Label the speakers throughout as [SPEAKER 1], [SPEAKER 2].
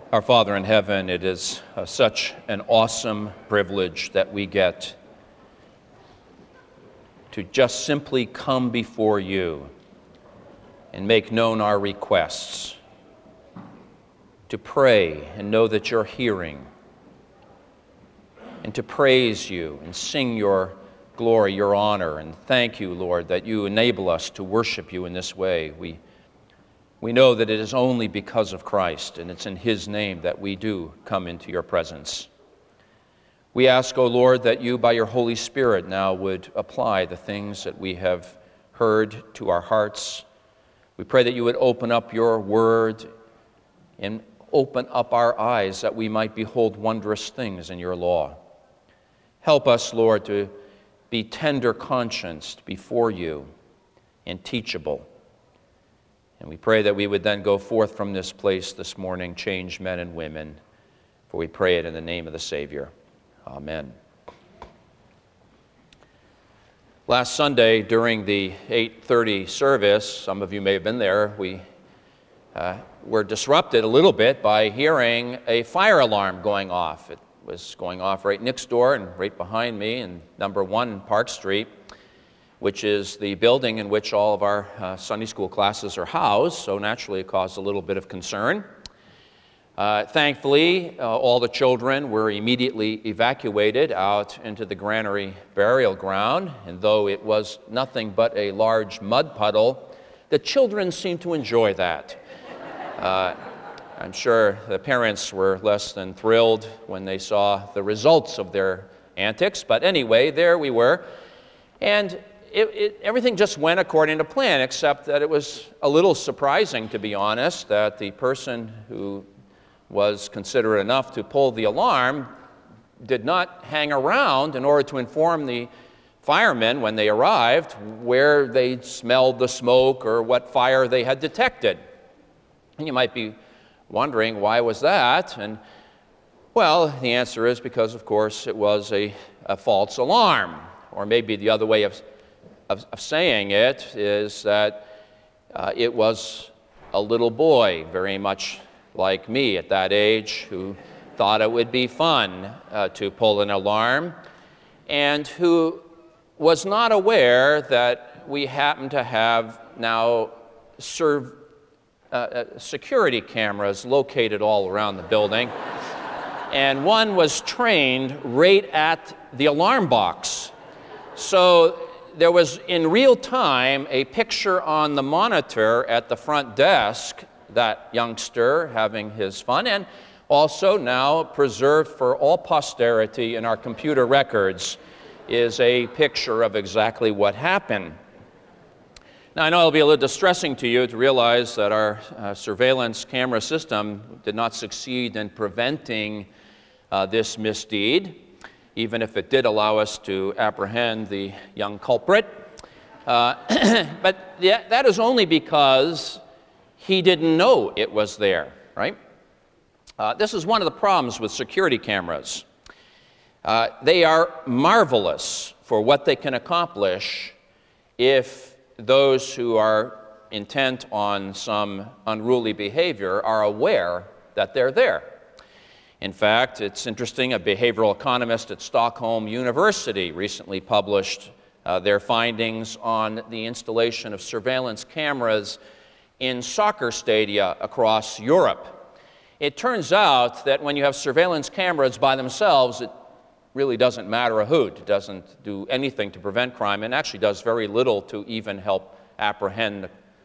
[SPEAKER 1] Our Father in heaven, it is such an awesome privilege that we get to just simply come before you and make known our requests, to pray and know that you're hearing, and to praise you and sing your glory, your honor, and thank you, Lord, that you enable us to worship you in this way. We know that it is only because of Christ, and it's in His name that we do come into your presence. We ask, O Lord, that you, by your Holy Spirit, now would apply the things that we have heard to our hearts. We pray that you would open up your word and open up our eyes that we might behold wondrous things in your law. Help us, Lord, to be tender-conscienced before you and teachable. And we pray that we would then go forth from this place this morning, changed men and women, for we pray it in the name of the Savior. Amen. Last Sunday, during the 8:30 service, some of you may have been there, we were disrupted a little bit by hearing a fire alarm going off. It was going off right next door and right behind me in number 1 Park Street, which is the building in which all of our Sunday school classes are housed, so naturally it caused a little bit of concern. Thankfully, all the children were immediately evacuated out into the granary burial ground, and though it was nothing but a large mud puddle, the children seemed to enjoy that. I'm sure the parents were less than thrilled when they saw the results of their antics, but anyway, there we were, and everything just went according to plan, except that it was a little surprising, to be honest, that the person who was considerate enough to pull the alarm did not hang around in order to inform the firemen when they arrived where they smelled the smoke or what fire they had detected. And you might be wondering, why was that? And well, the answer is because, of course, it was a false alarm, or maybe the other way of saying it is that it was a little boy, very much like me at that age, who thought it would be fun to pull an alarm, and who was not aware that we happen to have now security cameras located all around the building, and one was trained right at the alarm box. So there was in real time a picture on the monitor at the front desk, that youngster having his fun, and also now preserved for all posterity in our computer records is a picture of exactly what happened. Now, I know it'll be a little distressing to you to realize that our surveillance camera system did not succeed in preventing this misdeed, even if it did allow us to apprehend the young culprit. But that is only because he didn't know it was there, right? This is one of the problems with security cameras. They are marvelous for what they can accomplish if those who are intent on some unruly behavior are aware that they're there. In fact, it's interesting, a behavioral economist at Stockholm University recently published their findings on the installation of surveillance cameras in soccer stadia across Europe. It turns out that when you have surveillance cameras by themselves, it really doesn't matter a hoot. It doesn't do anything to prevent crime, and actually does very little to even help apprehend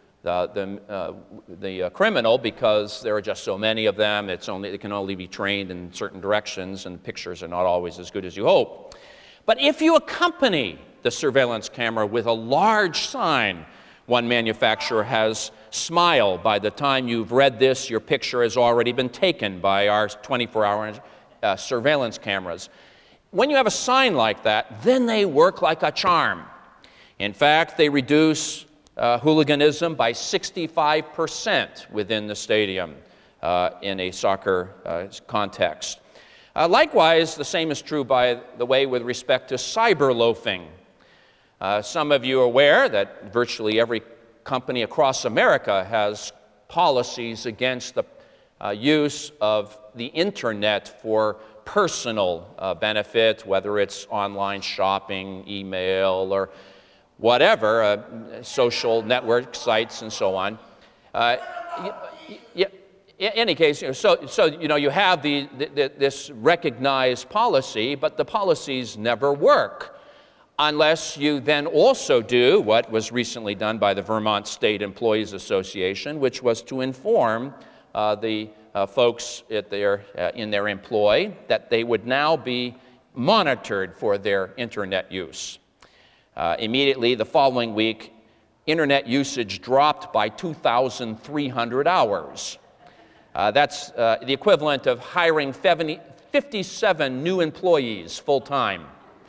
[SPEAKER 1] the criminal, because there are just so many of them. It can only be trained in certain directions, and pictures are not always as good as you hope. But if you accompany the surveillance camera with a large sign, one manufacturer has "Smile. By the time you've read this, your picture has already been taken" by our 24-hour surveillance cameras. When you have a sign like that, then they work like a charm. In fact, they reduce hooliganism by 65% within the stadium in a soccer context. Likewise, the same is true, by the way, with respect to cyber loafing. Some of you are aware that virtually every company across America has policies against the use of the internet for personal benefit, whether it's online shopping, email, or whatever, social network sites and so on. In any case, you have this recognized policy, but the policies never work unless you then also do what was recently done by the Vermont State Employees Association, which was to inform the folks in their employ that they would now be monitored for their internet use. Immediately the following week, internet usage dropped by 2,300 hours. That's the equivalent of hiring 57 new employees full-time.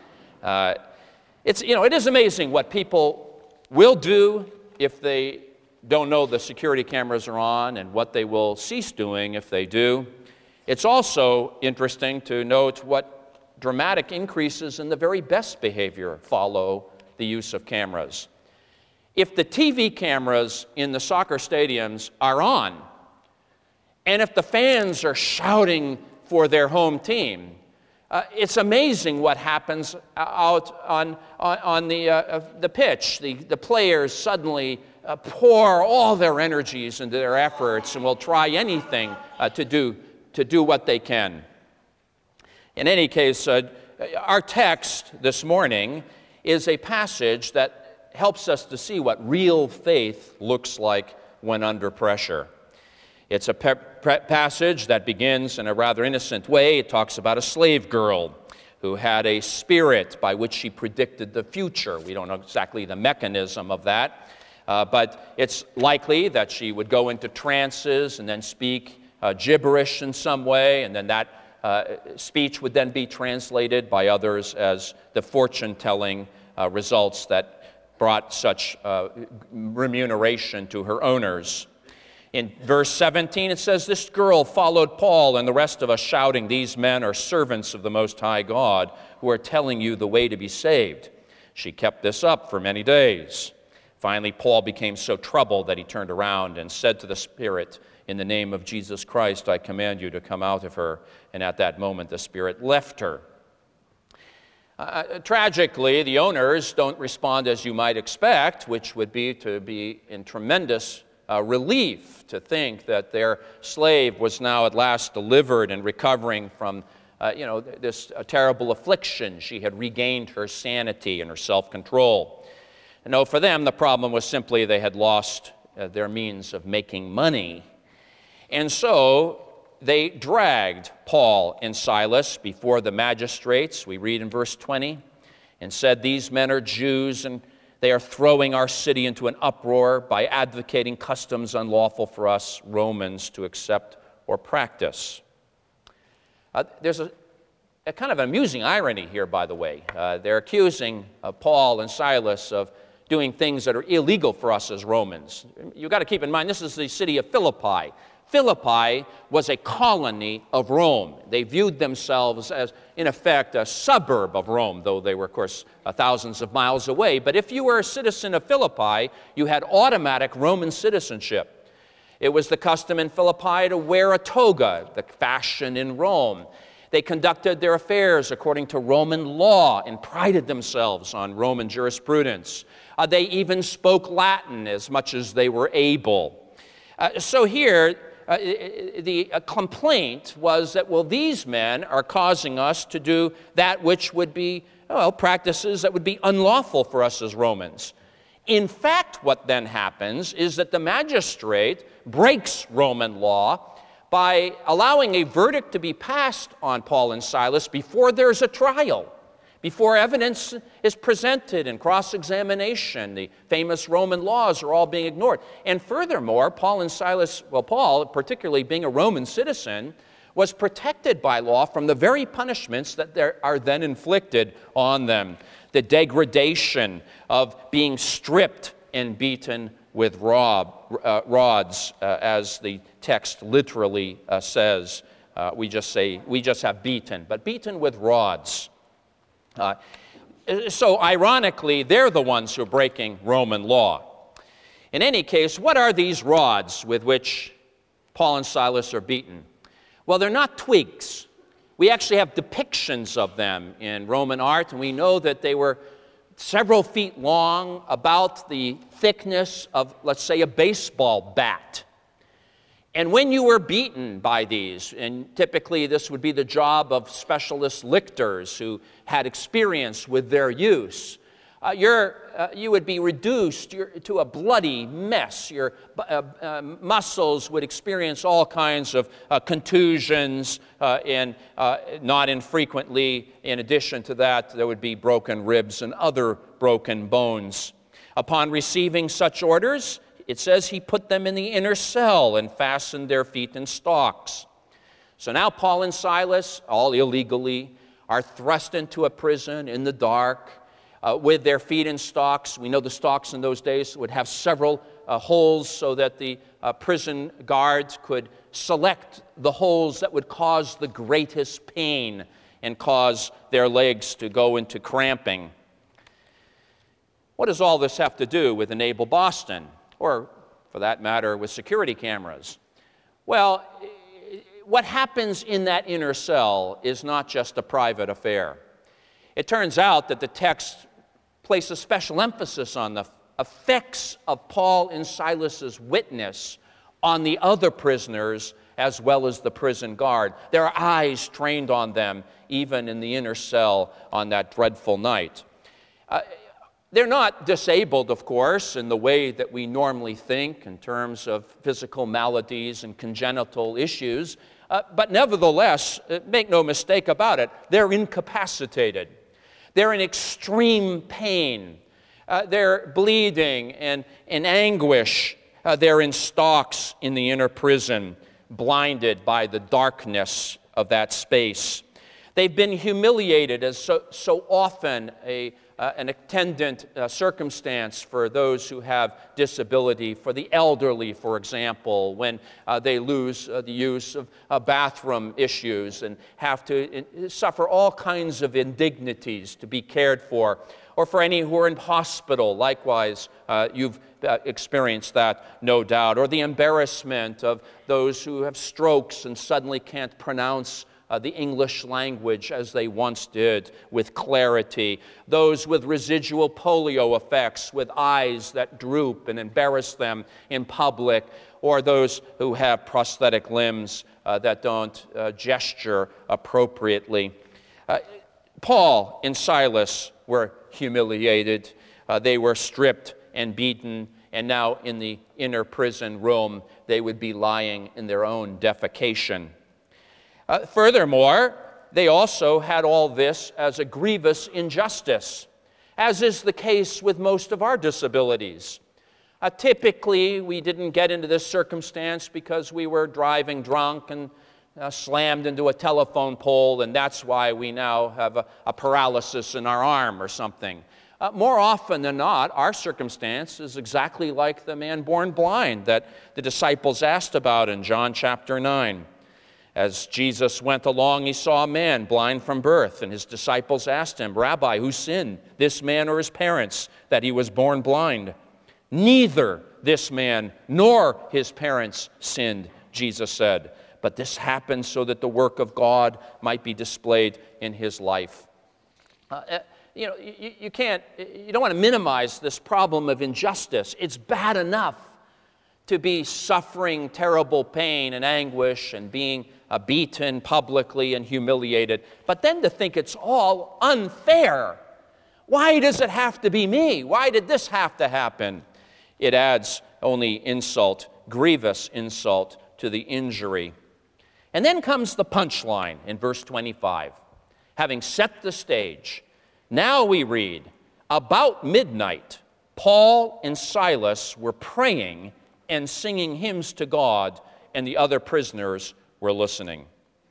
[SPEAKER 1] It is amazing what people will do if they don't know the security cameras are on, and what they will cease doing if they do. It's also interesting to note what dramatic increases in the very best behavior follow the use of cameras. If the TV cameras in the soccer stadiums are on, and if the fans are shouting for their home team, it's amazing what happens out on the pitch. The players suddenly pour all their energies into their efforts and will try anything to do what they can. In any case, our text this morning is a passage that helps us to see what real faith looks like when under pressure. It's a passage that begins in a rather innocent way. It talks about a slave girl who had a spirit by which she predicted the future. We don't know exactly the mechanism of that, but it's likely that she would go into trances and then speak gibberish in some way, and then that speech would then be translated by others as the fortune-telling results that brought such remuneration to her owners. In verse 17, it says, "This girl followed Paul and the rest of us, shouting, 'These men are servants of the Most High God, who are telling you the way to be saved.' She kept this up for many days. Finally, Paul became so troubled that he turned around and said to the spirit, 'In the name of Jesus Christ, I command you to come out of her.' And at that moment, the spirit left her." Tragically, the owners don't respond as you might expect, which would be to be in tremendous relief to think that their slave was now at last delivered and recovering from this terrible affliction. She had regained her sanity and her self-control. No, for them, the problem was simply they had lost their means of making money. And so they dragged Paul and Silas before the magistrates, we read in verse 20, and said, "These men are Jews, and they are throwing our city into an uproar by advocating customs unlawful for us Romans to accept or practice." There's a kind of amusing irony here, by the way. They're accusing Paul and Silas of doing things that are illegal for us as Romans. You've got to keep in mind, this is the city of Philippi. Philippi was a colony of Rome. They viewed themselves as, in effect, a suburb of Rome, though they were, of course, thousands of miles away. But if you were a citizen of Philippi, you had automatic Roman citizenship. It was the custom in Philippi to wear a toga, the fashion in Rome. They conducted their affairs according to Roman law and prided themselves on Roman jurisprudence. They even spoke Latin as much as they were able. So here, the complaint was that, well, these men are causing us to do that which would be, practices that would be unlawful for us as Romans. In fact, what then happens is that the magistrate breaks Roman law by allowing a verdict to be passed on Paul and Silas before there's a trial, before evidence is presented in cross-examination. The famous Roman laws are all being ignored. And furthermore, Paul, particularly being a Roman citizen, was protected by law from the very punishments that are then inflicted on them. The degradation of being stripped and beaten with rods, as the text literally says. We just have beaten, but beaten with rods. So ironically, they're the ones who are breaking Roman law. In any case, what are these rods with which Paul and Silas are beaten. Well, they're not twigs. We actually have depictions of them in Roman art, and we know that they were several feet long, about the thickness of, let's say, a baseball bat. And when you were beaten by these, and typically this would be the job of specialist lictors who had experience with their use, you would be reduced to a bloody mess. Your muscles would experience all kinds of contusions, and not infrequently, in addition to that, there would be broken ribs and other broken bones. Upon receiving such orders, it says he put them in the inner cell and fastened their feet in stocks. So now Paul and Silas, all illegally, are thrust into a prison in the dark, with their feet in stocks. We know the stocks in those days would have several holes so that the prison guards could select the holes that would cause the greatest pain and cause their legs to go into cramping. What does all this have to do with Enable Boston, or for that matter, with security cameras? Well, what happens in that inner cell is not just a private affair. It turns out that the text places special emphasis on the effects of Paul and Silas's witness on the other prisoners as well as the prison guard. There are eyes trained on them even in the inner cell on that dreadful night. They're not disabled, of course, in the way that we normally think in terms of physical maladies and congenital issues, but nevertheless, make no mistake about it, they're incapacitated. They're in extreme pain. They're bleeding and in anguish. They're in stocks in the inner prison, blinded by the darkness of that space. They've been humiliated, as so often an attendant circumstance for those who have disability, for the elderly, for example, when they lose the use of bathroom issues and have to suffer all kinds of indignities to be cared for, or for any who are in hospital. Likewise, you've experienced that, no doubt, or the embarrassment of those who have strokes and suddenly can't pronounce the English language as they once did with clarity, those with residual polio effects, with eyes that droop and embarrass them in public, or those who have prosthetic limbs that don't gesture appropriately. Paul and Silas were humiliated. They were stripped and beaten, and now in the inner prison room, they would be lying in their own defecation. Furthermore, they also had all this as a grievous injustice, as is the case with most of our disabilities. Typically, we didn't get into this circumstance because we were driving drunk and slammed into a telephone pole, and that's why we now have a paralysis in our arm or something. More often than not, our circumstance is exactly like the man born blind that the disciples asked about in John chapter 9. As Jesus went along, he saw a man blind from birth, and his disciples asked him, "Rabbi, who sinned, this man or his parents, that he was born blind?" "Neither this man nor his parents sinned," Jesus said, "but this happened so that the work of God might be displayed in his life." You don't want to minimize this problem of injustice. It's bad enough to be suffering terrible pain and anguish and being beaten publicly and humiliated, but then to think it's all unfair. Why does it have to be me? Why did this have to happen? It adds only insult, grievous insult to the injury. And then comes the punchline in verse 25. Having set the stage, now we read, about midnight, Paul and Silas were praying and singing hymns to God, and the other prisoners were listening.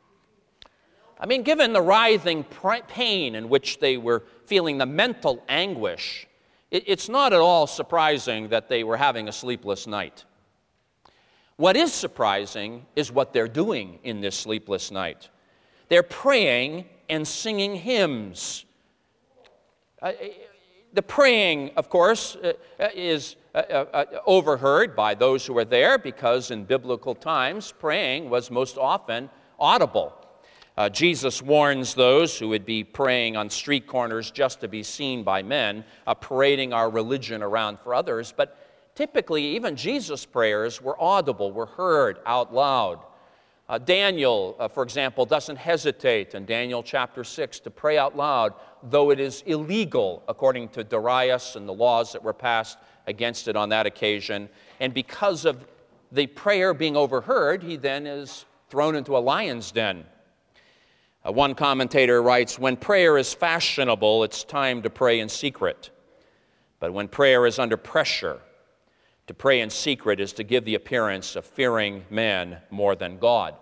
[SPEAKER 1] I mean, given the writhing pain in which they were feeling, the mental anguish, it's not at all surprising that they were having a sleepless night. What is surprising is what they're doing in this sleepless night. They're praying and singing hymns. The praying, of course, is overheard by those who are there because in biblical times, praying was most often audible. Jesus warns those who would be praying on street corners just to be seen by men, parading our religion around for others. But typically, even Jesus' prayers were audible, were heard out loud. Daniel, for example, doesn't hesitate in Daniel chapter 6 to pray out loud, though it is illegal according to Darius and the laws that were passed against it on that occasion. And because of the prayer being overheard, he then is thrown into a lion's den. One commentator writes, when prayer is fashionable, it's time to pray in secret. But when prayer is under pressure, to pray in secret is to give the appearance of fearing man more than God.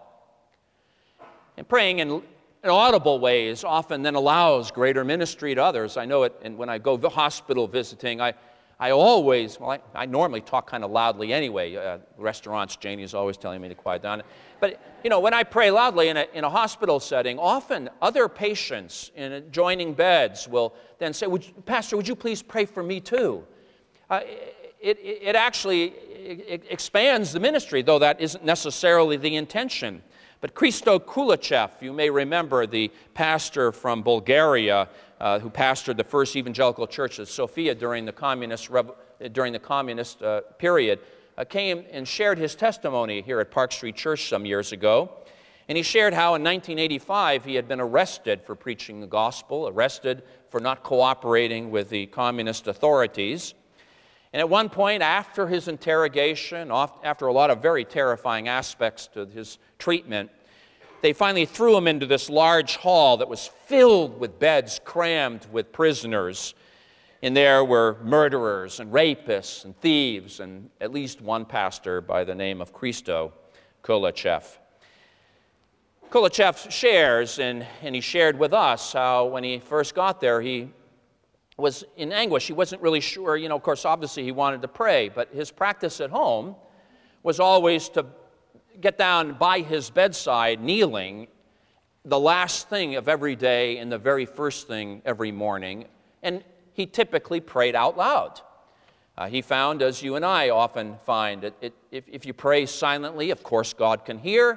[SPEAKER 1] And praying in audible ways often then allows greater ministry to others. I know it, and when I go hospital visiting, I normally talk kind of loudly anyway. Restaurants, Janie's always telling me to quiet down. But, when I pray loudly in a hospital setting, often other patients in adjoining beds will then say, Pastor, would you please pray for me too? It actually expands the ministry, though that isn't necessarily the intention. But Hristo Kulichev, you may remember the pastor from Bulgaria who pastored the first evangelical church at Sofia during the communist period, came and shared his testimony here at Park Street Church some years ago. And he shared how in 1985 he had been arrested for preaching the gospel, arrested for not cooperating with the communist authorities. And at one point, after his interrogation, after a lot of very terrifying aspects to his treatment, they finally threw him into this large hall that was filled with beds crammed with prisoners. And there were murderers and rapists and thieves and at least one pastor by the name of Hristo Kulichev. Kulichev shares, and he shared with us how when he first got there, he was in anguish. He wasn't really sure, of course, obviously he wanted to pray, but his practice at home was always to get down by his bedside, kneeling, the last thing of every day and the very first thing every morning, and he typically prayed out loud. He found, as you and I often find, that if you pray silently, of course God can hear,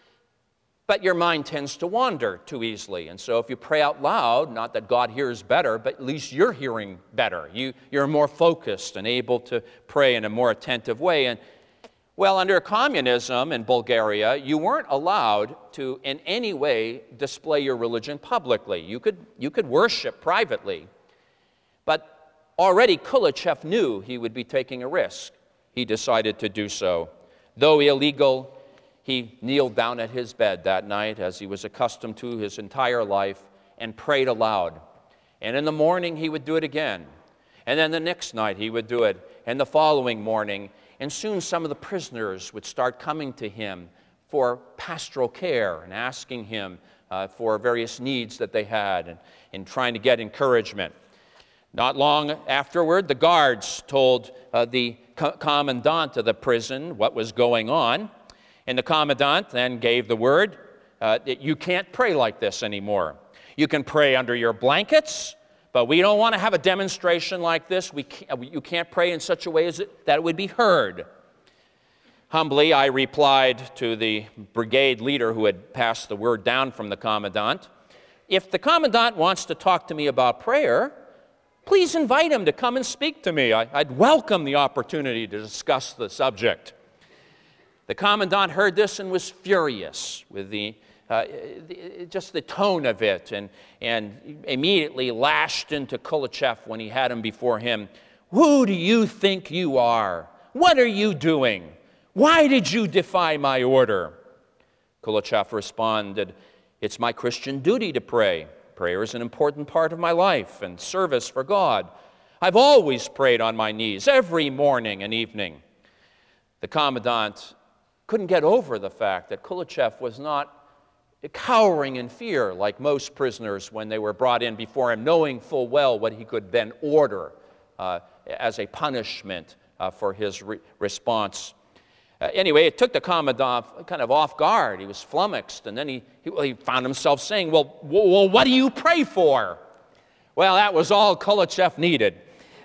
[SPEAKER 1] but your mind tends to wander too easily. And so if you pray out loud, not that God hears better, but at least you're hearing better. You're more focused and able to pray in a more attentive way. And well, under communism in Bulgaria, you weren't allowed to in any way display your religion publicly. You could worship privately. But already Kulichev knew he would be taking a risk. He decided to do so. Though illegal, he kneeled down at his bed that night, as he was accustomed to his entire life, and prayed aloud. And in the morning, he would do it again. And then the next night, he would do it, and the following morning. And soon some of the prisoners would start coming to him for pastoral care and asking him for various needs that they had and trying to get encouragement. Not long afterward, the guards told the commandant of the prison what was going on. And the commandant then gave the word that you can't pray like this anymore. You can pray under your blankets, but we don't want to have a demonstration like this. You can't pray in such a way that it would be heard. Humbly, I replied to the brigade leader who had passed the word down from the commandant, if the commandant wants to talk to me about prayer, please invite him to come and speak to me. I'd welcome the opportunity to discuss the subject. The commandant heard this and was furious with just the tone of it, and immediately lashed into Kulichev when he had him before him. Who do you think you are? What are you doing? Why did you defy my order? Kulichev responded, it's my Christian duty to pray. Prayer is an important part of my life and service for God. I've always prayed on my knees every morning and evening. The commandant couldn't get over the fact that Kulichev was not cowering in fear like most prisoners when they were brought in before him, knowing full well what he could then order as a punishment for his response. Anyway, it took the commandant kind of off guard. He was flummoxed, and then he found himself saying, well, what do you pray for? Well, that was all Kulichev needed.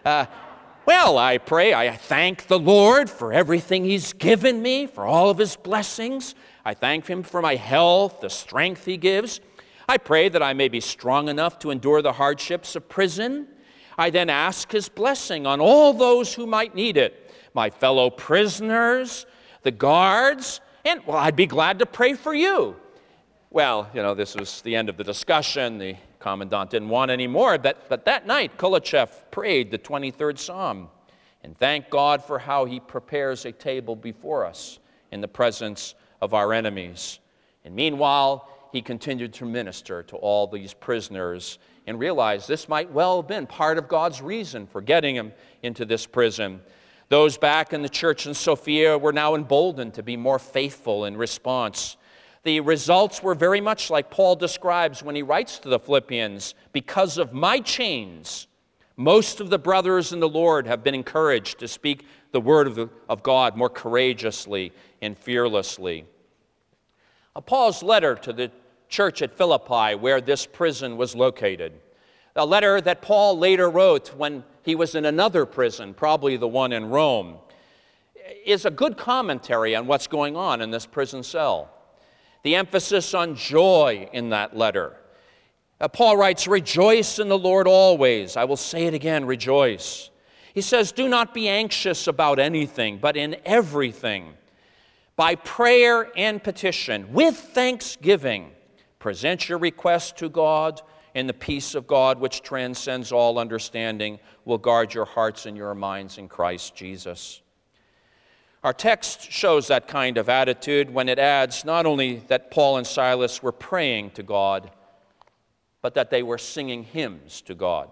[SPEAKER 1] Well, I pray, I thank the Lord for everything He's given me, for all of His blessings. I thank Him for my health, the strength He gives. I pray that I may be strong enough to endure the hardships of prison. I then ask His blessing on all those who might need it, my fellow prisoners, the guards, and, well, I'd be glad to pray for you. Well, this was the end of the discussion. The commandant didn't want any more, but that night, Kuleshov prayed the 23rd Psalm and thanked God for how He prepares a table before us in the presence of our enemies. And meanwhile, he continued to minister to all these prisoners and realized this might well have been part of God's reason for getting him into this prison. Those back in the church in Sofia were now emboldened to be more faithful in response. The results were very much like Paul describes when he writes to the Philippians, because of my chains, most of the brothers in the Lord have been encouraged to speak the word of God more courageously and fearlessly. Paul's letter to the church at Philippi, where this prison was located, a letter that Paul later wrote when he was in another prison, probably the one in Rome, is a good commentary on what's going on in this prison cell. The emphasis on joy in that letter. Paul writes, "Rejoice in the Lord always." I will say it again, rejoice. He says, "Do not be anxious about anything, but in everything, by prayer and petition, with thanksgiving, present your requests to God, and the peace of God, which transcends all understanding, will guard your hearts and your minds in Christ Jesus." Our text shows that kind of attitude when it adds not only that Paul and Silas were praying to God, but that they were singing hymns to God.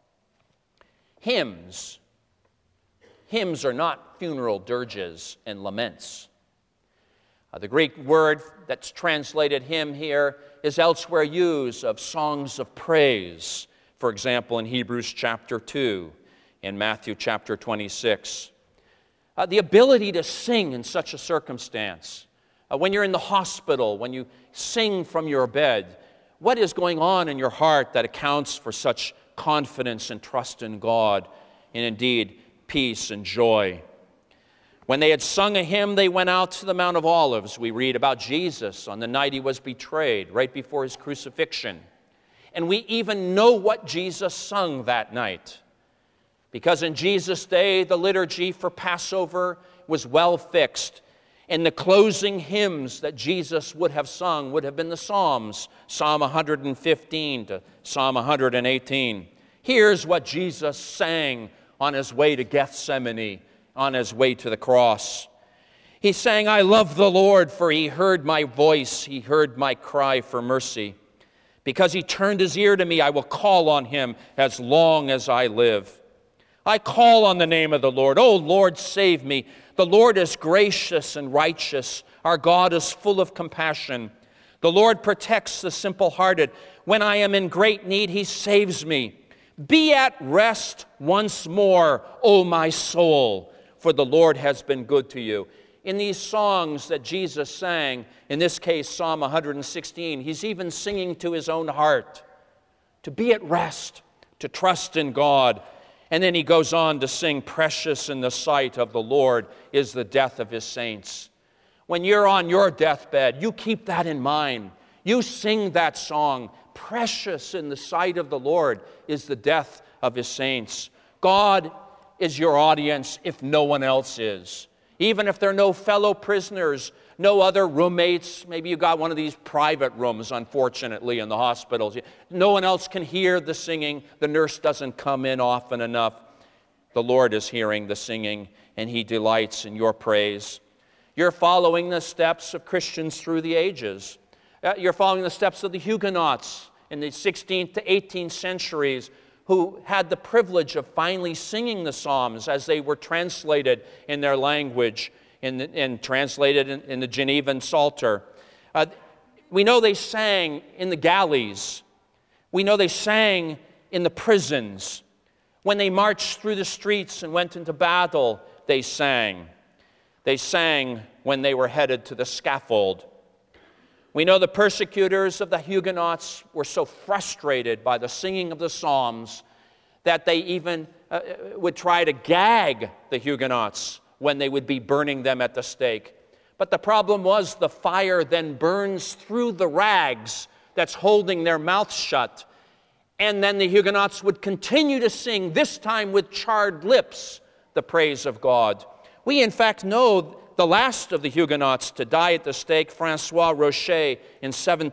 [SPEAKER 1] Hymns are not funeral dirges and laments. The Greek word that's translated hymn here is elsewhere used of songs of praise, for example, in Hebrews chapter 2 and Matthew chapter 26. The ability to sing in such a circumstance, when you're in the hospital, when you sing from your bed, what is going on in your heart that accounts for such confidence and trust in God, and indeed peace and joy? When they had sung a hymn, they went out to the Mount of Olives. We read about Jesus on the night he was betrayed, right before his crucifixion. And we even know what Jesus sung that night, because in Jesus' day, the liturgy for Passover was well fixed. And the closing hymns that Jesus would have sung would have been the Psalms, Psalm 115 to Psalm 118. Here's what Jesus sang on his way to Gethsemane, on his way to the cross. He sang, "I love the Lord, for he heard my voice, he heard my cry for mercy. Because he turned his ear to me, I will call on him as long as I live. I call on the name of the Lord. O Lord, save me. The Lord is gracious and righteous. Our God is full of compassion. The Lord protects the simple-hearted. When I am in great need, he saves me. Be at rest once more, O my soul, for the Lord has been good to you." In these songs that Jesus sang, in this case Psalm 116, he's even singing to his own heart to be at rest, to trust in God. And then he goes on to sing, "Precious in the sight of the Lord is the death of his saints." When you're on your deathbed, you keep that in mind. You sing that song, "Precious in the sight of the Lord is the death of his saints." God is your audience if no one else is. Even if there are no fellow prisoners, no other roommates, maybe you got one of these private rooms, unfortunately, in the hospitals. No one else can hear the singing. The nurse doesn't come in often enough. The Lord is hearing the singing, and he delights in your praise. You're following the steps of Christians through the ages. You're following the steps of the Huguenots in the 16th to 18th centuries, who had the privilege of finally singing the Psalms as they were translated in their language and translated in the Genevan Psalter. We know they sang in the galleys. We know they sang in the prisons. When they marched through the streets and went into battle, they sang. They sang when they were headed to the scaffold. We know the persecutors of the Huguenots were so frustrated by the singing of the Psalms that they even would try to gag the Huguenots when they would be burning them at the stake. But the problem was the fire then burns through the rags that's holding their mouths shut. And then the Huguenots would continue to sing, this time with charred lips, the praise of God. We, in fact, know the last of the Huguenots to die at the stake, Francois Rocher, in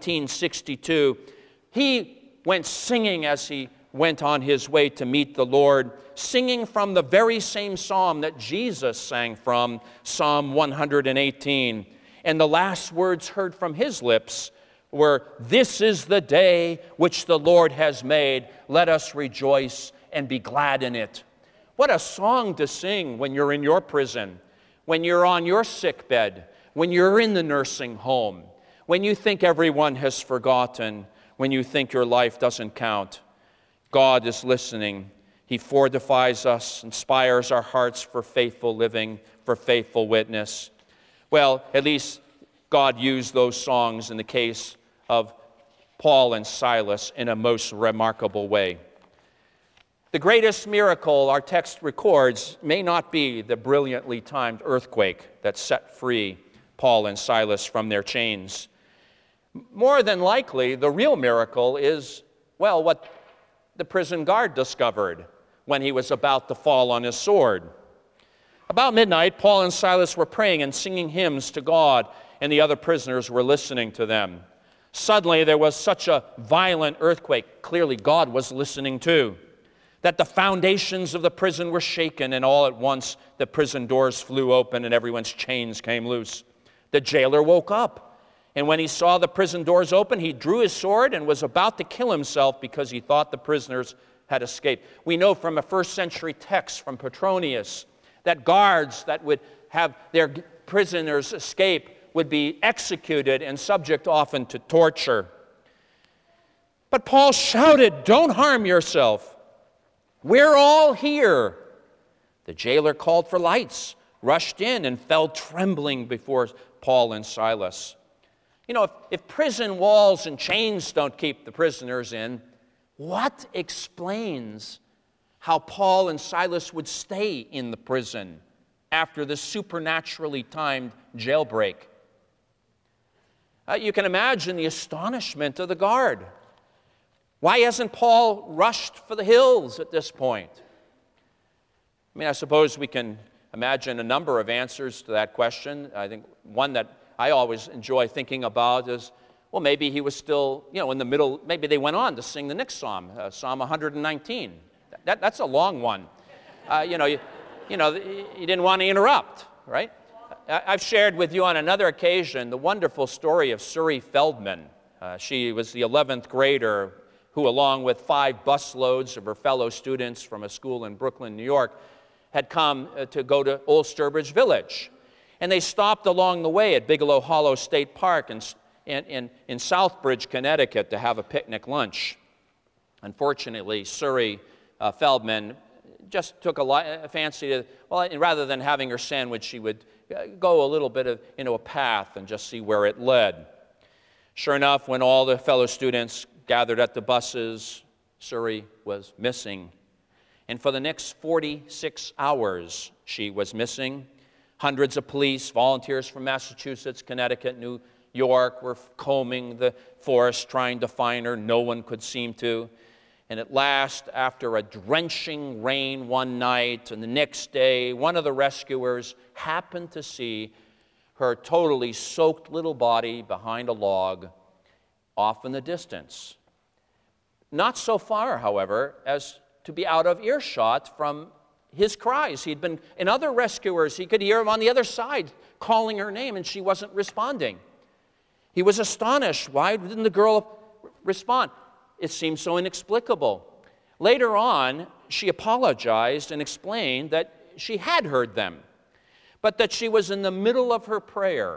[SPEAKER 1] 1762. He went singing as he went on his way to meet the Lord, singing from the very same psalm that Jesus sang from, Psalm 118. And the last words heard from his lips were, this is the day which the Lord has made. Let us rejoice and be glad in it. What a song to sing when you're in your prison, when you're on your sick bed, when you're in the nursing home, when you think everyone has forgotten, when you think your life doesn't count. God is listening. He fortifies us, inspires our hearts for faithful living, for faithful witness. Well, at least God used those songs in the case of Paul and Silas in a most remarkable way. The greatest miracle our text records may not be the brilliantly timed earthquake that set free Paul and Silas from their chains. More than likely, the real miracle is, well, what the prison guard discovered when he was about to fall on his sword. About midnight, Paul and Silas were praying and singing hymns to God, and the other prisoners were listening to them. Suddenly, there was such a violent earthquake, clearly God was listening too, that the foundations of the prison were shaken, and all at once the prison doors flew open and everyone's chains came loose. The jailer woke up, and when he saw the prison doors open, he drew his sword and was about to kill himself because he thought the prisoners had escaped. We know from a first century text from Petronius that guards that would have their prisoners escape would be executed and subject often to torture. But Paul shouted, "Don't harm yourself. We're all here." The jailer called for lights, rushed in, and fell trembling before Paul and Silas. You know, if prison walls and chains don't keep the prisoners in, what explains how Paul and Silas would stay in the prison after the supernaturally timed jailbreak? You can imagine the astonishment of the guard. Why hasn't Paul rushed for the hills at this point? I mean, I suppose we can imagine a number of answers to that question. I think one that I always enjoy thinking about is, well, maybe he was still, in the middle, maybe they went on to sing the next psalm, Psalm 119. That's a long one. You didn't want to interrupt, right? I've shared with you on another occasion the wonderful story of Suri Feldman. She was the 11th grader who, along with 5 busloads of her fellow students from a school in Brooklyn, New York, had come to go to Old Sturbridge Village. And they stopped along the way at Bigelow Hollow State Park in Southbridge, Connecticut, to have a picnic lunch. Unfortunately, Suri Feldman just took a fancy to, and rather than having her sandwich, she would go a little bit into a path and just see where it led. Sure enough, when all the fellow students gathered at the buses, Suri was missing. And for the next 46 hours, she was missing. Hundreds of police, volunteers from Massachusetts, Connecticut, New York were combing the forest trying to find her. No one could seem to. And at last, after a drenching rain one night and the next day, one of the rescuers happened to see her totally soaked little body behind a log off in the distance. Not so far, however, as to be out of earshot from his cries. He'd been, and other rescuers, he could hear him on the other side calling her name, and she wasn't responding. He was astonished. Why didn't the girl respond? It seemed so inexplicable. Later on, she apologized and explained that she had heard them, but that she was in the middle of her prayer,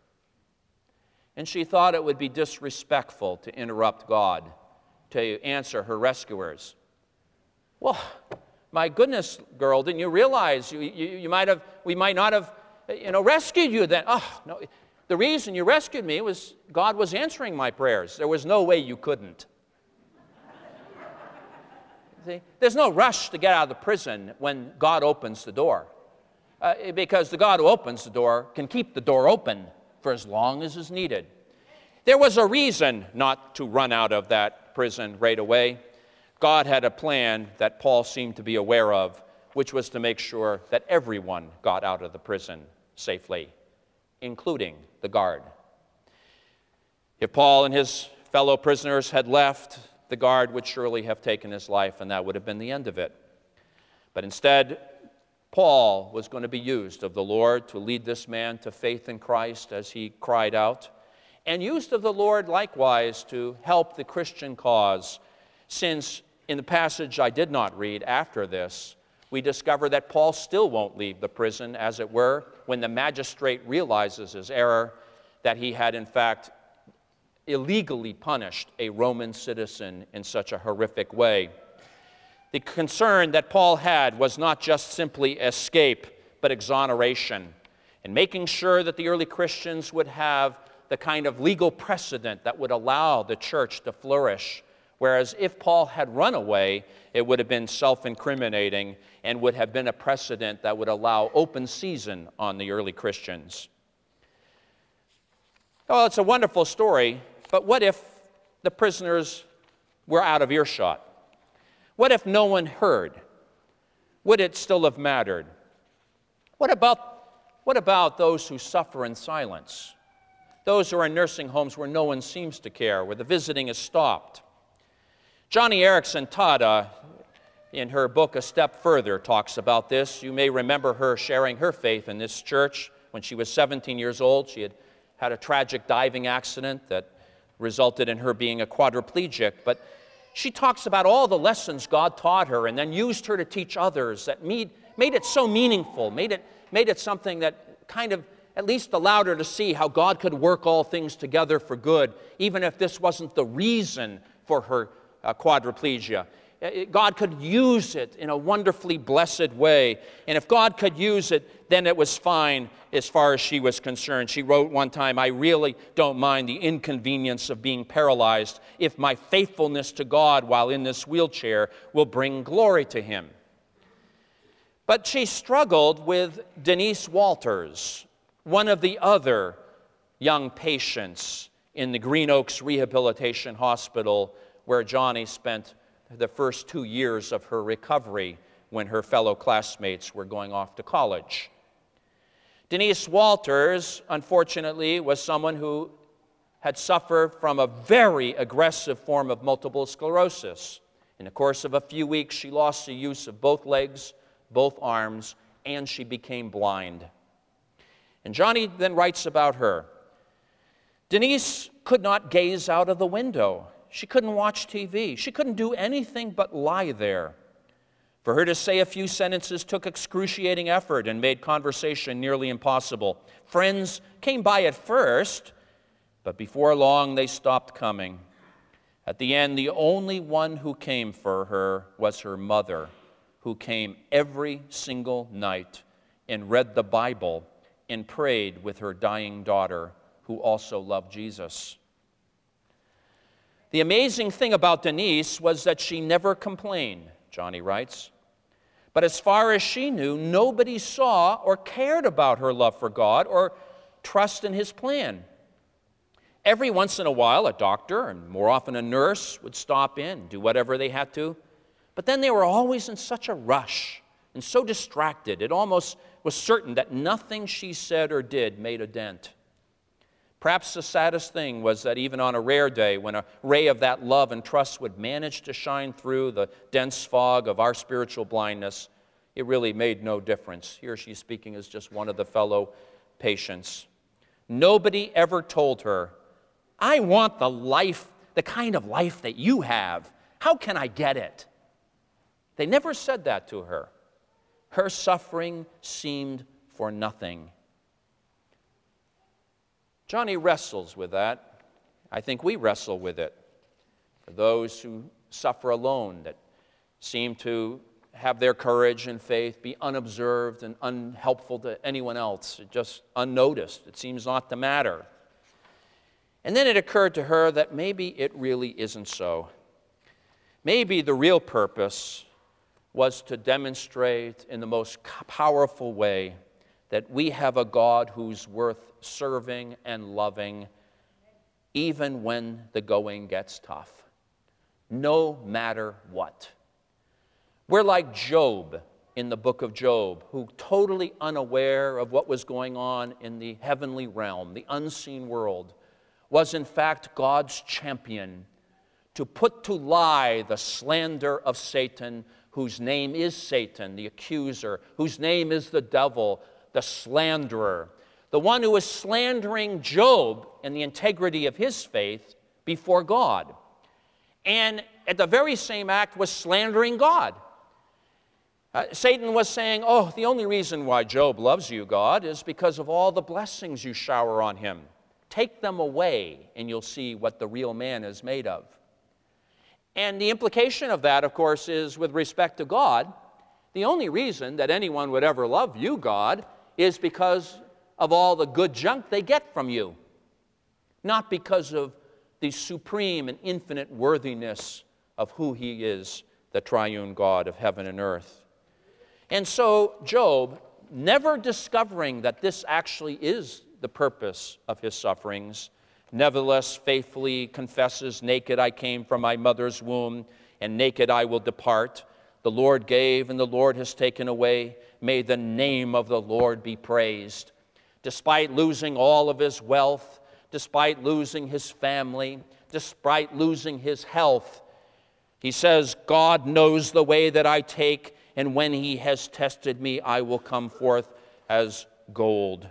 [SPEAKER 1] and she thought it would be disrespectful to interrupt God to answer her rescuers. Well, my goodness, girl, didn't you realize we might not have, rescued you then? Oh, no, the reason you rescued me was God was answering my prayers. There was no way you couldn't. See? There's no rush to get out of the prison when God opens the door. Because the God who opens the door can keep the door open for as long as is needed. There was a reason not to run out of that prison right away. God had a plan that Paul seemed to be aware of, which was to make sure that everyone got out of the prison safely, including the guard. If Paul and his fellow prisoners had left, the guard would surely have taken his life, and that would have been the end of it. But instead, Paul was going to be used of the Lord to lead this man to faith in Christ as he cried out, and used of the Lord likewise to help the Christian cause, since in the passage I did not read after this, we discover that Paul still won't leave the prison, as it were, when the magistrate realizes his error, that he had in fact illegally punished a Roman citizen in such a horrific way. The concern that Paul had was not just simply escape, but exoneration, and making sure that the early Christians would have the kind of legal precedent that would allow the church to flourish. Whereas if Paul had run away, it would have been self-incriminating and would have been a precedent that would allow open season on the early Christians. Well, it's a wonderful story, but what if the prisoners were out of earshot? What if no one heard? Would it still have mattered? What about those who suffer in silence? Those who are in nursing homes where no one seems to care, where the visiting is stopped. Joni Eareckson Tada, in her book A Step Further, talks about this. You may remember her sharing her faith in this church. When she was 17 years old, she had had a tragic diving accident that resulted in her being a quadriplegic. But she talks about all the lessons God taught her and then used her to teach others that made it so meaningful, made it something that kind of at least allowed her to see how God could work all things together for good, even if this wasn't the reason for her quadriplegia. God could use it in a wonderfully blessed way. And if God could use it, then it was fine as far as she was concerned. She wrote one time, "I really don't mind the inconvenience of being paralyzed if my faithfulness to God while in this wheelchair will bring glory to Him." But she struggled with Denise Walters, one of the other young patients in the Green Oaks Rehabilitation Hospital, where Joni spent the first 2 years of her recovery when her fellow classmates were going off to college. Denise Walters, unfortunately, was someone who had suffered from a very aggressive form of multiple sclerosis. In the course of a few weeks, she lost the use of both legs, both arms, and she became blind. And Joni then writes about her. Denise could not gaze out of the window. She couldn't watch TV. She couldn't do anything but lie there. For her to say a few sentences took excruciating effort and made conversation nearly impossible. Friends came by at first, but before long they stopped coming. At the end, the only one who came for her was her mother, who came every single night and read the Bible and prayed with her dying daughter, who also loved Jesus. The amazing thing about Denise was that she never complained, Joni writes. But as far as she knew, nobody saw or cared about her love for God or trust in His plan. Every once in a while, a doctor, and more often a nurse, would stop in, do whatever they had to. But then they were always in such a rush and so distracted, it almost was certain that nothing she said or did made a dent. Perhaps the saddest thing was that even on a rare day, when a ray of that love and trust would manage to shine through the dense fog of our spiritual blindness, it really made no difference. Here she's speaking as just one of the fellow patients. Nobody ever told her, "I want the kind of life that you have. How can I get it?" They never said that to her. Her suffering seemed for nothing. Joni wrestles with that. I think we wrestle with it. For those who suffer alone, that seem to have their courage and faith be unobserved and unhelpful to anyone else, just unnoticed. It seems not to matter. And then it occurred to her that maybe it really isn't so. Maybe the real purpose was to demonstrate in the most powerful way that we have a God who's worth serving and loving even when the going gets tough, no matter what. We're like Job in the book of Job, who, totally unaware of what was going on in the heavenly realm, the unseen world, was in fact God's champion to put to lie the slander of Satan, whose name is Satan, the accuser, whose name is the devil, the slanderer, the one who was slandering Job and the integrity of his faith before God. And at the very same act was slandering God. Satan was saying, oh, the only reason why Job loves you, God, is because of all the blessings you shower on him. Take them away, and you'll see what the real man is made of. And the implication of that, of course, is with respect to God, the only reason that anyone would ever love you, God, is because of all the good junk they get from you, not because of the supreme and infinite worthiness of who he is, the triune God of heaven and earth. And so Job, never discovering that this actually is the purpose of his sufferings, nevertheless faithfully confesses, naked I came from my mother's womb, and naked I will depart. The Lord gave, and the Lord has taken away. May the name of the Lord be praised. Despite losing all of his wealth, despite losing his family, despite losing his health, he says, God knows the way that I take, and when he has tested me, I will come forth as gold.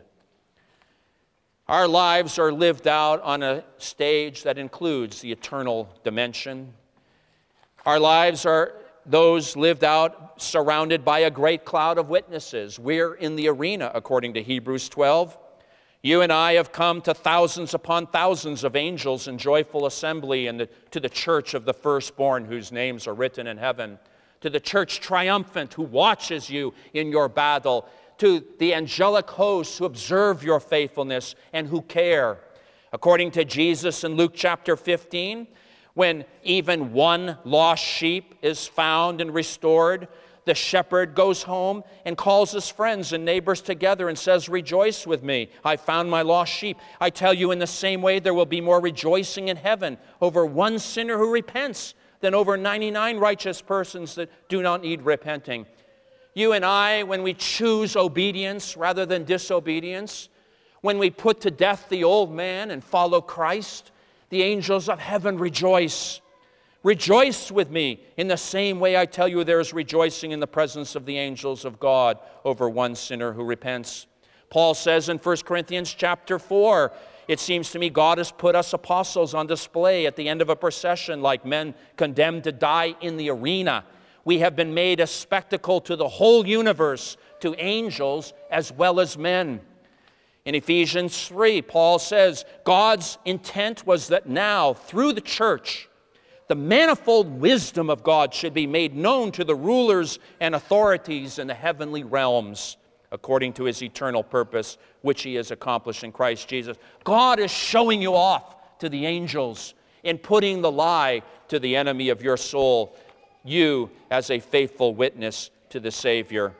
[SPEAKER 1] Our lives are lived out on a stage that includes the eternal dimension. Our lives are those lived out surrounded by a great cloud of witnesses. We're in the arena, according to Hebrews 12. You and I have come to thousands upon thousands of angels in joyful assembly, and to the church of the firstborn whose names are written in heaven, to the church triumphant who watches you in your battle, to the angelic hosts who observe your faithfulness and who care. According to Jesus in Luke chapter 15, when even one lost sheep is found and restored, the shepherd goes home and calls his friends and neighbors together and says, rejoice with me, I found my lost sheep. I tell you, in the same way, there will be more rejoicing in heaven over one sinner who repents than over 99 righteous persons that do not need repenting. You and I, when we choose obedience rather than disobedience, when we put to death the old man and follow Christ, the angels of heaven rejoice. Rejoice with me. In the same way, I tell you, there is rejoicing in the presence of the angels of God over one sinner who repents. Paul says in 1 Corinthians chapter 4, it seems to me God has put us apostles on display at the end of a procession like men condemned to die in the arena. We have been made a spectacle to the whole universe, to angels as well as men. In Ephesians 3, Paul says, God's intent was that now, through the church, the manifold wisdom of God should be made known to the rulers and authorities in the heavenly realms, according to his eternal purpose, which he has accomplished in Christ Jesus. God is showing you off to the angels and putting the lie to the enemy of your soul, you as a faithful witness to the Savior.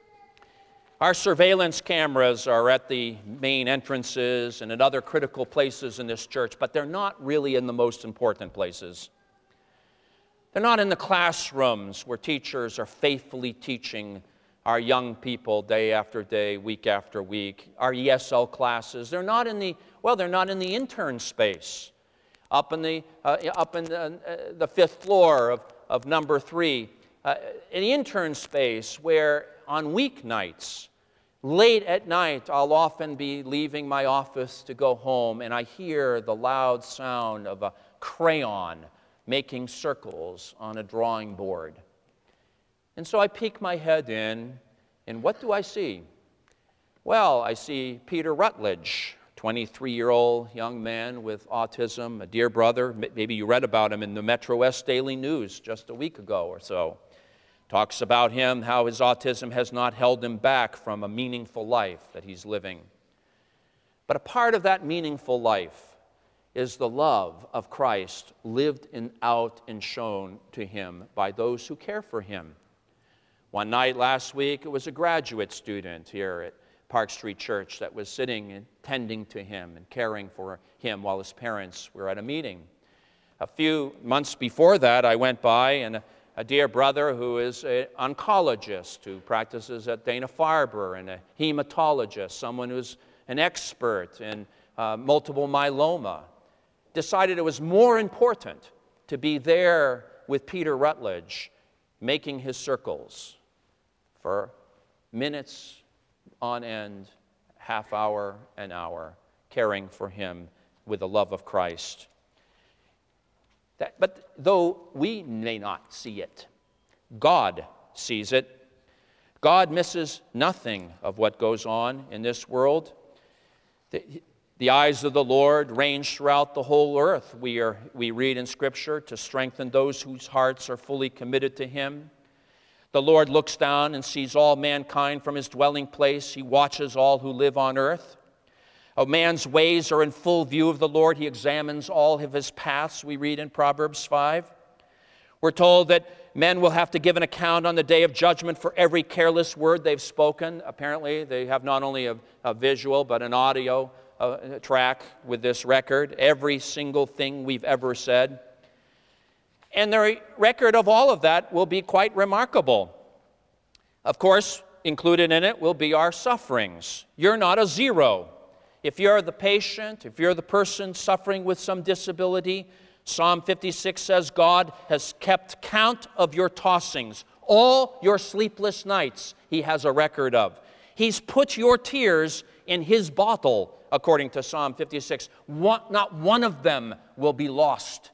[SPEAKER 1] Our surveillance cameras are at the main entrances and at other critical places in this church, but they're not really in the most important places. They're not in the classrooms where teachers are faithfully teaching our young people day after day, week after week. Our ESL classes, they're not in the intern space, up in the fifth floor of number 3, an intern space where on weeknights, late at night, I'll often be leaving my office to go home, and I hear the loud sound of a crayon making circles on a drawing board. And so I peek my head in, and what do I see? Well, I see Peter Rutledge, 23-year-old young man with autism, a dear brother. Maybe you read about him in the Metro West Daily News just a week ago or so. Talks about him, how his autism has not held him back from a meaningful life that he's living. But a part of that meaningful life is the love of Christ lived out and shown to him by those who care for him. One night last week, it was a graduate student here at Park Street Church that was sitting and tending to him and caring for him while his parents were at a meeting. A few months before that, I went by, and a dear brother who is an oncologist who practices at Dana-Farber, and a hematologist, someone who's an expert in multiple myeloma, decided it was more important to be there with Peter Rutledge, making his circles for minutes on end, half hour, an hour, caring for him with the love of Christ. But though we may not see it, God sees it. God misses nothing of what goes on in this world. The eyes of the Lord range throughout the whole earth, we read in Scripture, to strengthen those whose hearts are fully committed to him. The Lord looks down and sees all mankind from his dwelling place. He watches all who live on earth. A man's ways are in full view of the Lord. He examines all of his paths, we read in Proverbs 5. We're told that men will have to give an account on the day of judgment for every careless word they've spoken. Apparently, they have not only a visual, but an audio track with this record, every single thing we've ever said. And the record of all of that will be quite remarkable. Of course, included in it will be our sufferings. You're not a zero. If you're the patient, if you're the person suffering with some disability, Psalm 56 says God has kept count of your tossings. All your sleepless nights he has a record of. He's put your tears in his bottle, according to Psalm 56. Not one of them will be lost.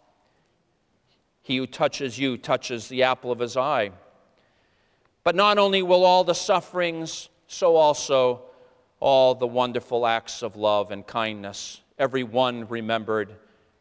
[SPEAKER 1] He who touches you touches the apple of his eye. But not only will all the sufferings, so also all the wonderful acts of love and kindness, every one remembered.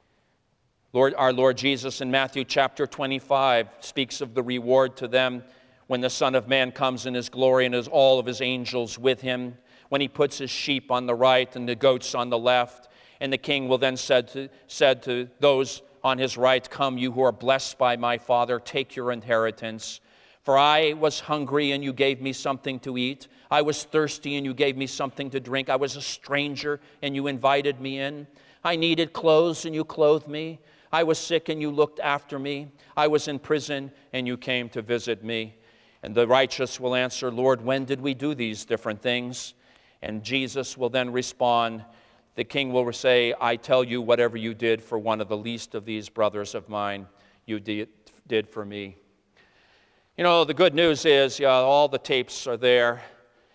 [SPEAKER 1] Our Lord Jesus in Matthew chapter 25 speaks of the reward to them when the Son of Man comes in his glory and all of his angels with him, when he puts his sheep on the right and the goats on the left. And the king will then said to those on his right, "Come, you who are blessed by my Father, take your inheritance. For I was hungry, and you gave me something to eat. I was thirsty, and you gave me something to drink. I was a stranger, and you invited me in. I needed clothes, and you clothed me. I was sick, and you looked after me. I was in prison, and you came to visit me." And the righteous will answer, "Lord, when did we do these different things?" And Jesus will then respond, the king will say, "I tell you, whatever you did for one of the least of these brothers of mine, you did for me." You know, the good news is, all the tapes are there,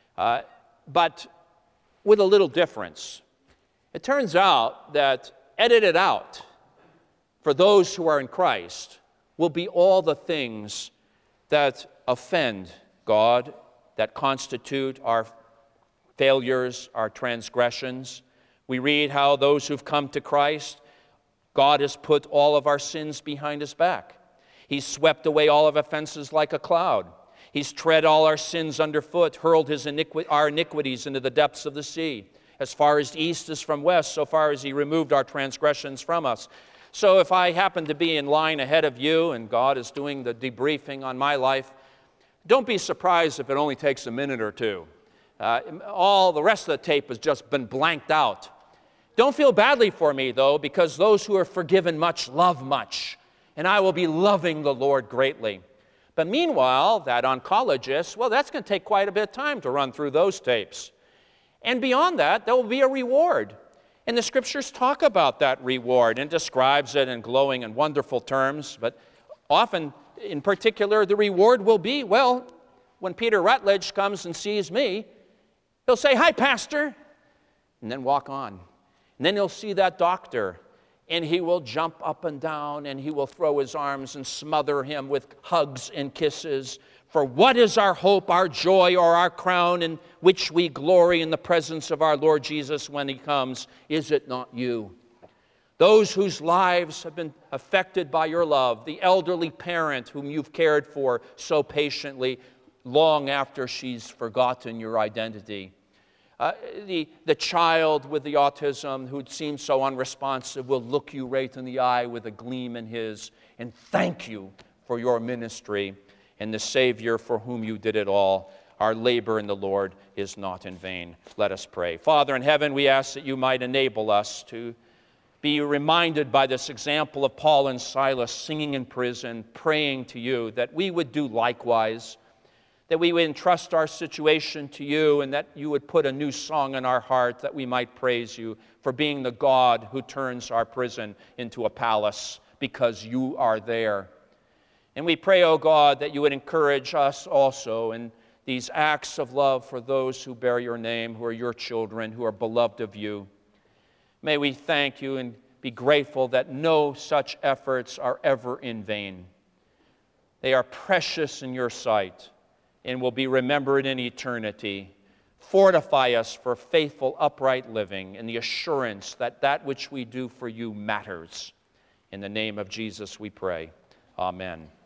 [SPEAKER 1] but with a little difference. It turns out that edited out for those who are in Christ will be all the things that offend God, that constitute our failures, our transgressions. We read how those who've come to Christ, God has put all of our sins behind his back. He's swept away all of offenses like a cloud. He's tread all our sins underfoot, hurled our iniquities into the depths of the sea. As far as the east is from west, so far as he removed our transgressions from us. So if I happen to be in line ahead of you and God is doing the debriefing on my life, don't be surprised if it only takes a minute or two. All the rest of the tape has just been blanked out. Don't feel badly for me, though, because those who are forgiven much love much, and I will be loving the Lord greatly. But meanwhile, that oncologist, well, that's going to take quite a bit of time to run through those tapes. And beyond that, there will be a reward. And the Scriptures talk about that reward and describes it in glowing and wonderful terms. But often, in particular, the reward will be, well, when Peter Rutledge comes and sees me, he'll say, "Hi, Pastor," and then walk on. And then he'll see that doctor, and he will jump up and down, and he will throw his arms and smother him with hugs and kisses. For what is our hope, our joy, or our crown in which we glory in the presence of our Lord Jesus when he comes? Is it not you? Those whose lives have been affected by your love, the elderly parent whom you've cared for so patiently long after she's forgotten your identity. The child with the autism who seems so unresponsive will look you right in the eye with a gleam in his and thank you for your ministry and the Savior for whom you did it all. Our labor in the Lord is not in vain. Let us pray. Father in heaven, we ask that you might enable us to be reminded by this example of Paul and Silas singing in prison, praying to you, that we would do likewise, that we would entrust our situation to you, and that you would put a new song in our heart, that we might praise you for being the God who turns our prison into a palace because you are there. And we pray, O God, that you would encourage us also in these acts of love for those who bear your name, who are your children, who are beloved of you. May we thank you and be grateful that no such efforts are ever in vain. They are precious in your sight and will be remembered in eternity. Fortify us for faithful, upright living and the assurance that that which we do for you matters. In the name of Jesus we pray. Amen.